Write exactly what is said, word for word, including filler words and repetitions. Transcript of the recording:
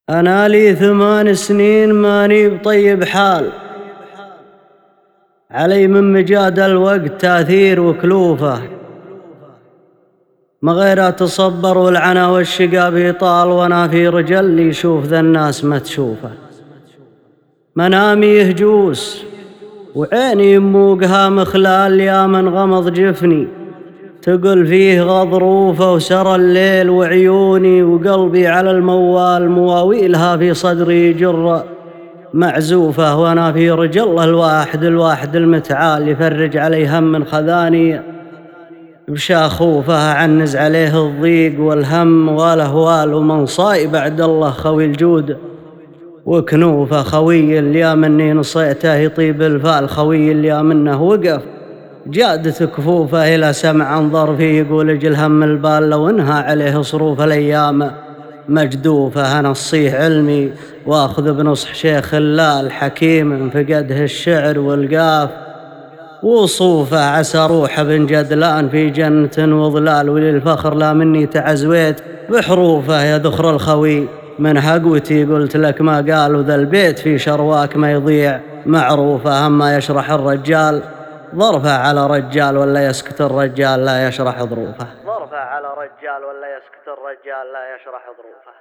أنا لي ثمان سنين ماني بطيب حال، علي من مجاد الوقت تاثير وكلوفه، ما غير أتصبر والعنا والشقا بيطال، وأنا في رجل يشوف ذا الناس ما تشوفه. منامي يهجوس وعيني يموقها مخلال، يا من غمض جفني تقل فيه غضروفه، وسرى الليل وعيوني وقلبي على الموال، مواويلها في صدري جر معزوفة. وانا في رجل الواحد الواحد المتعال، يفرج علي هم من خذاني بشاخوفه، عنز عليه الضيق والهم والاهوال، ومن صايب عبد الله خوي الجود وكنوفه. خوي اللي مني نصيته يطيب الفال، خوي اللي منه وقف جادت كفوفه، إلى سمع انظر فيه يقول اجل هم البال، لو انهى عليه صروف الايام مجدوفه. انا الصيح علمي واخذ بنصح شيخ الله الحكيم، فقده الشعر والقاف وصوفه، عسى روح ابن جدلان في جنة وظلال، وللفخر لا مني تعزويت بحروفه. يا ذخر الخوي من هقوتي قلت لك ما قال، وذا البيت في شرواك ما يضيع معروفه. اما يشرح الرجال ظرفه على رجال، ولا يسكت الرجال لا يشرح ظروفه. ظرفه على رجال ولا يسكت الرجال لا يشرح ظروفه.